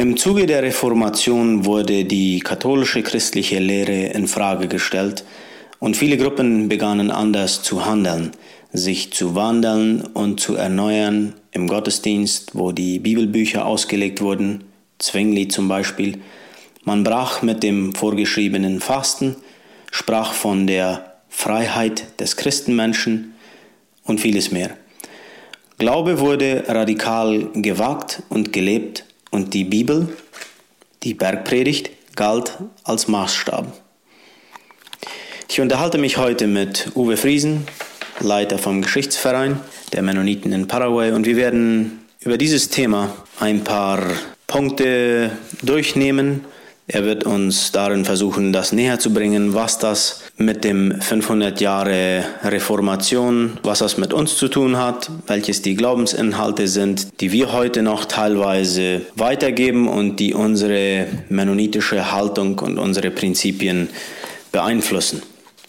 Im Zuge der Reformation wurde die katholische christliche Lehre in Frage gestellt und viele Gruppen begannen anders zu handeln, sich zu wandeln und zu erneuern im Gottesdienst, wo die Bibelbücher ausgelegt wurden, Zwingli zum Beispiel. Man brach mit dem vorgeschriebenen Fasten, sprach von der Freiheit des Christenmenschen und vieles mehr. Glaube wurde radikal gewagt und gelebt und die Bibel, die Bergpredigt, galt als Maßstab. Ich unterhalte mich heute mit Uwe Friesen, Leiter vom Geschichtsverein der Mennoniten in Paraguay, und wir werden über dieses Thema ein paar Punkte durchnehmen. Er wird uns darin versuchen, das näher zu bringen, was das mit dem 500 Jahre Reformation, was das mit uns zu tun hat, welches die Glaubensinhalte sind, die wir heute noch teilweise weitergeben und die unsere mennonitische Haltung und unsere Prinzipien beeinflussen.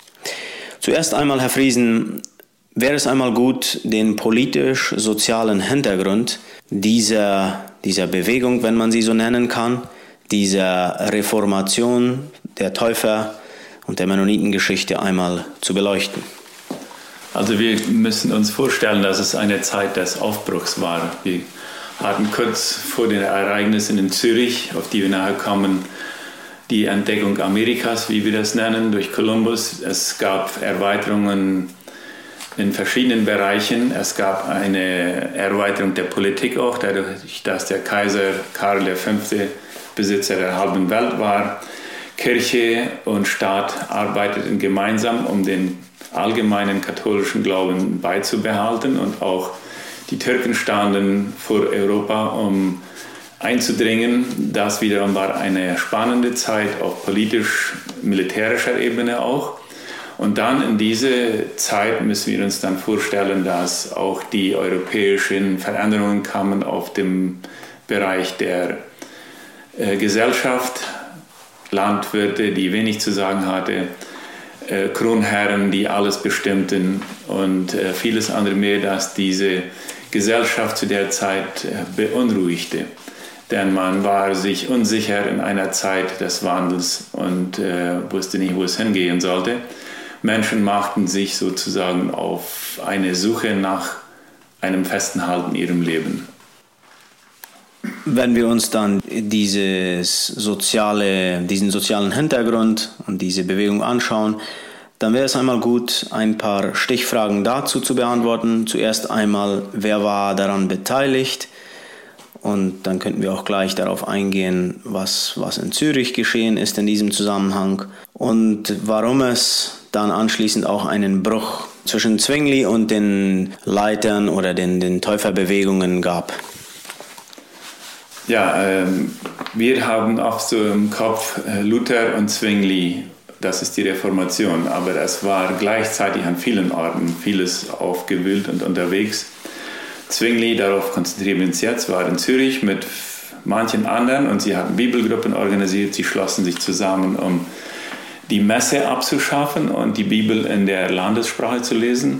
Zuerst einmal, Herr Friesen, wäre es einmal gut, den politisch-sozialen Hintergrund dieser Bewegung, wenn man sie so nennen kann, dieser Reformation der Täufer und der Mennonitengeschichte einmal zu beleuchten. Also wir müssen uns vorstellen, dass es eine Zeit des Aufbruchs war. Wir hatten kurz vor den Ereignissen in Zürich, auf die wir nachher kommen, die Entdeckung Amerikas, wie wir das nennen, durch Kolumbus. Es gab Erweiterungen in verschiedenen Bereichen. Es gab eine Erweiterung der Politik auch, dadurch, dass der Kaiser Karl V. Besitzer der halben Welt war. Kirche und Staat arbeiteten gemeinsam, um den allgemeinen katholischen Glauben beizubehalten, und auch die Türken standen vor Europa, um einzudringen. Das wiederum war eine spannende Zeit auf politisch-militärischer Ebene auch. Und dann in diese Zeit müssen wir uns dann vorstellen, dass auch die europäischen Veränderungen kamen auf dem Bereich der Gesellschaft, Landwirte, die wenig zu sagen hatten, Kronherren, die alles bestimmten, und vieles andere mehr, das diese Gesellschaft zu der Zeit beunruhigte. Denn man war sich unsicher in einer Zeit des Wandels und wusste nicht, wo es hingehen sollte. Menschen machten sich sozusagen auf eine Suche nach einem festen Halt in ihrem Leben. Wenn wir uns dann diesen sozialen Hintergrund und diese Bewegung anschauen, dann wäre es einmal gut, ein paar Stichfragen dazu zu beantworten. Zuerst einmal, wer war daran beteiligt? Und dann könnten wir auch gleich darauf eingehen, was in Zürich geschehen ist in diesem Zusammenhang und warum es dann anschließend auch einen Bruch zwischen Zwingli und den Leitern oder den Täuferbewegungen gab. Ja, wir haben auch so im Kopf Luther und Zwingli, das ist die Reformation, aber es war gleichzeitig an vielen Orten vieles aufgewühlt und unterwegs. Zwingli, darauf konzentrieren wir uns jetzt, war in Zürich mit manchen anderen, und sie hatten Bibelgruppen organisiert. Sie schlossen sich zusammen, um die Messe abzuschaffen und die Bibel in der Landessprache zu lesen,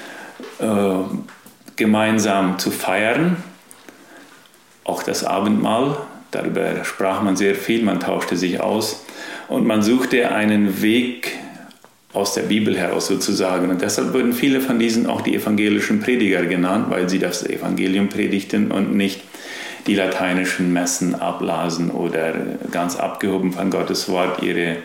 gemeinsam zu feiern. Auch das Abendmahl, darüber sprach man sehr viel, man tauschte sich aus und man suchte einen Weg aus der Bibel heraus sozusagen. Und deshalb wurden viele von diesen auch die evangelischen Prediger genannt, weil sie das Evangelium predigten und nicht die lateinischen Messen ablasen oder ganz abgehoben von Gottes Wort ihre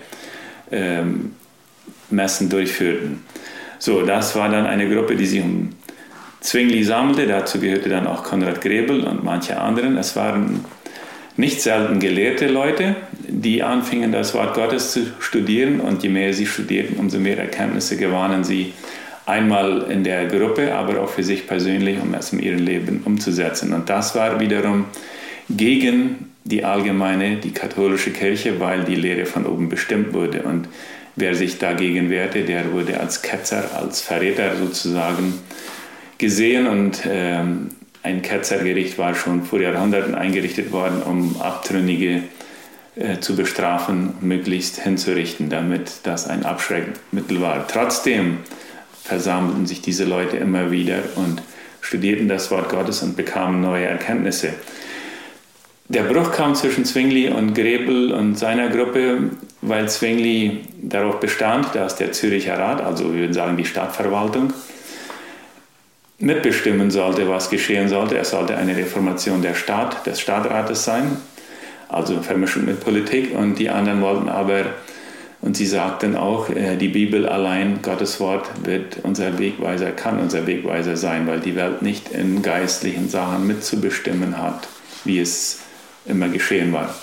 Messen durchführten. So, das war dann eine Gruppe, die sich um Zwingli sammelte. Dazu gehörte dann auch Konrad Grebel und manche anderen. Es waren nicht selten gelehrte Leute, die anfingen, das Wort Gottes zu studieren, und je mehr sie studierten, umso mehr Erkenntnisse gewannen sie, einmal in der Gruppe, aber auch für sich persönlich, um es in ihrem Leben umzusetzen. Und das war wiederum gegen die katholische Kirche, weil die Lehre von oben bestimmt wurde. Und wer sich dagegen wehrte, der wurde als Ketzer, als Verräter sozusagen gesehen, und ein Ketzergericht war schon vor Jahrhunderten eingerichtet worden, um Abtrünnige zu bestrafen, möglichst hinzurichten, damit das ein Abschreckmittel war. Trotzdem versammelten sich diese Leute immer wieder und studierten das Wort Gottes und bekamen neue Erkenntnisse. Der Bruch kam zwischen Zwingli und Grebel und seiner Gruppe, weil Zwingli darauf bestand, dass der Züricher Rat, also wir würden sagen die Stadtverwaltung, mitbestimmen sollte, was geschehen sollte. Es sollte eine Reformation des Stadtrates sein, also Vermischung mit Politik. Und die anderen wollten aber, und sie sagten auch, die Bibel allein, Gottes Wort, kann unser Wegweiser sein, weil die Welt nicht in geistlichen Sachen mitzubestimmen hat, wie es immer geschehen war.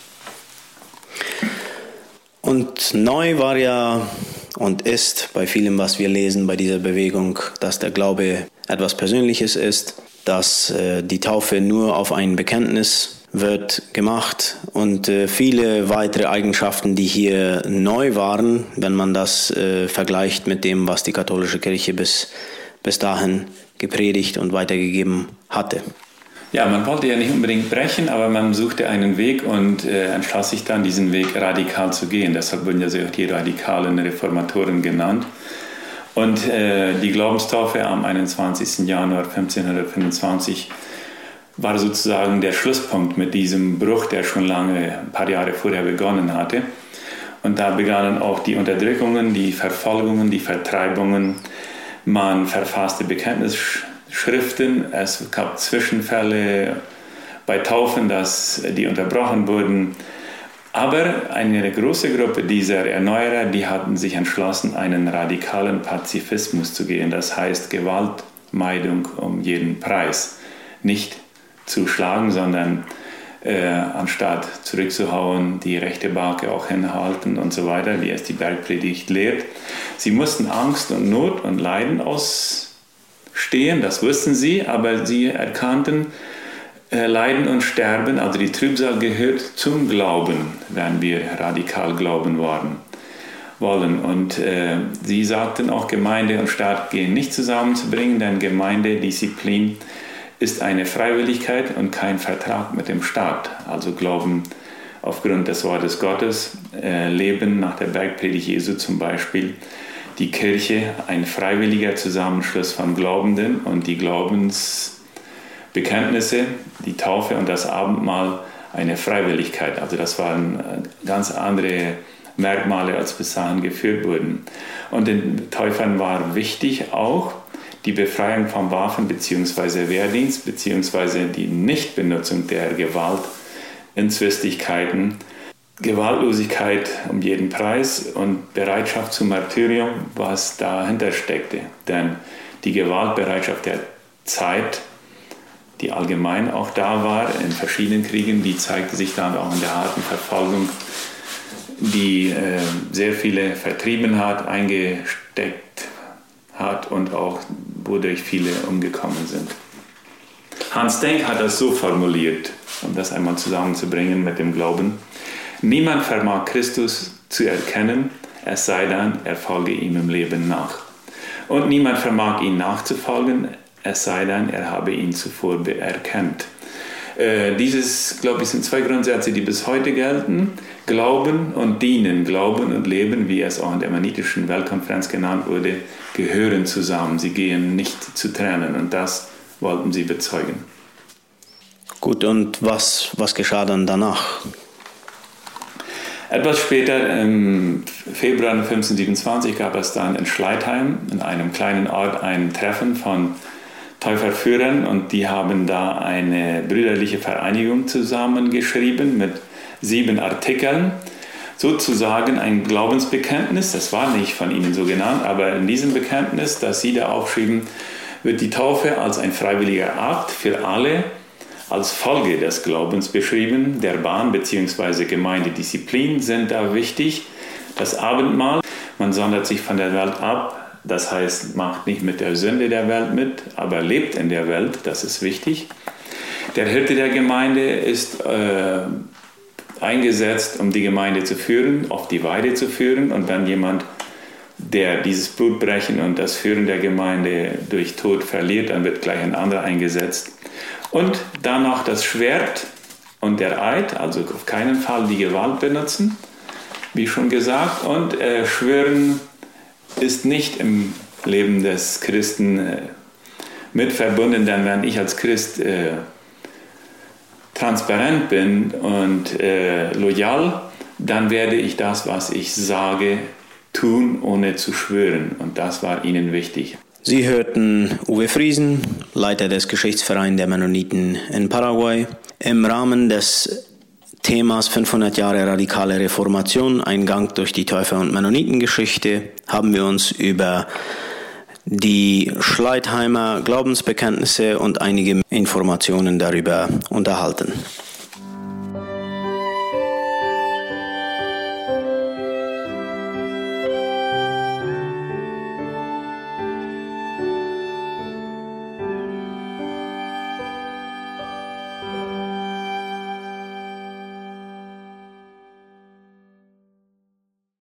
Und neu war ja und ist bei vielem, was wir lesen bei dieser Bewegung, dass der Glaube etwas Persönliches ist, dass die Taufe nur auf ein Bekenntnis wird gemacht und viele weitere Eigenschaften, die hier neu waren, wenn man das vergleicht mit dem, was die katholische Kirche bis dahin gepredigt und weitergegeben hatte. Ja, man wollte ja nicht unbedingt brechen, aber man suchte einen Weg und entschloss sich dann, diesen Weg radikal zu gehen. Deshalb wurden ja auch die radikalen Reformatoren genannt. Und die Glaubenstaufe am 21. Januar 1525 war sozusagen der Schlusspunkt mit diesem Bruch, der schon lange, ein paar Jahre vorher begonnen hatte. Und da begannen auch die Unterdrückungen, die Verfolgungen, die Vertreibungen. Man verfasste Bekenntnisschriften. Es gab Zwischenfälle bei Taufen, dass die unterbrochen wurden. Aber eine große Gruppe dieser Erneuerer, die hatten sich entschlossen, einen radikalen Pazifismus zu gehen. Das heißt Gewaltmeidung um jeden Preis. Nicht zu schlagen, sondern anstatt zurückzuhauen, die rechte Backe auch hinhalten und so weiter, wie es die Bergpredigt lehrt. Sie mussten Angst und Not und Leiden ausstehen, das wussten sie, aber sie erkannten, Leiden und Sterben, also die Trübsal gehört zum Glauben, wenn wir radikal glauben wollen. Und sie sagten auch, Gemeinde und Staat gehen nicht zusammenzubringen, denn Gemeindedisziplin ist eine Freiwilligkeit und kein Vertrag mit dem Staat. Also Glauben aufgrund des Wortes Gottes, Leben nach der Bergpredigt Jesu zum Beispiel, die Kirche ein freiwilliger Zusammenschluss von Glaubenden und die Glaubensbekenntnisse, die Taufe und das Abendmahl eine Freiwilligkeit. Also das waren ganz andere Merkmale, als bis dahin geführt wurden. Und den Täufern war wichtig auch die Befreiung vom Waffen- bzw. Wehrdienst bzw. die Nichtbenutzung der Gewalt in Zwistigkeiten, Gewaltlosigkeit um jeden Preis und Bereitschaft zum Martyrium, was dahinter steckte. Denn die Gewaltbereitschaft der Zeit, die allgemein auch da war in verschiedenen Kriegen, die zeigte sich dann auch in der harten Verfolgung, die sehr viele vertrieben hat, eingesteckt hat und auch wodurch viele umgekommen sind. Hans Denk hat das so formuliert, um das einmal zusammenzubringen mit dem Glauben: Niemand vermag Christus zu erkennen, es sei denn, er folge ihm im Leben nach. Und niemand vermag ihn nachzufolgen, es sei denn, er habe ihn zuvor erkannt. Dieses, glaube ich, sind zwei Grundsätze, die bis heute gelten. Glauben und Dienen, Glauben und Leben, wie es auch in der Mennonitischen Weltkonferenz genannt wurde, gehören zusammen. Sie gehen nicht zu trennen und das wollten sie bezeugen. Gut, und was geschah dann danach? Etwas später, im Februar 1527, gab es dann in Schleitheim, in einem kleinen Ort, ein Treffen von Täuferführern und die haben da eine brüderliche Vereinigung zusammengeschrieben mit 7 Artikeln, sozusagen ein Glaubensbekenntnis. Das war nicht von ihnen so genannt, aber in diesem Bekenntnis, das sie da aufschrieben, wird die Taufe als ein freiwilliger Akt für alle als Folge des Glaubens beschrieben. Der Bahn bzw. Gemeindedisziplin sind da wichtig. Das Abendmahl, man sondert sich von der Welt ab. Das heißt, macht nicht mit der Sünde der Welt mit, aber lebt in der Welt, das ist wichtig. Der Hirte der Gemeinde ist eingesetzt, um die Gemeinde zu führen, auf die Weide zu führen. Und wenn jemand, der dieses Blutbrechen und das Führen der Gemeinde durch Tod verliert, dann wird gleich ein anderer eingesetzt. Und dann noch das Schwert und der Eid, also auf keinen Fall die Gewalt benutzen, wie schon gesagt. Und schwören ist nicht im Leben des Christen mit verbunden, denn wenn ich als Christ transparent bin und loyal, dann werde ich das, was ich sage, tun, ohne zu schwören. Und das war ihnen wichtig. Sie hörten Uwe Friesen, Leiter des Geschichtsvereins der Mennoniten in Paraguay. Im Rahmen des Themas 500 Jahre radikale Reformation, ein Gang durch die Täufer- und Mennonitengeschichte, haben wir uns über die Schleitheimer Glaubensbekenntnisse und einige Informationen darüber unterhalten.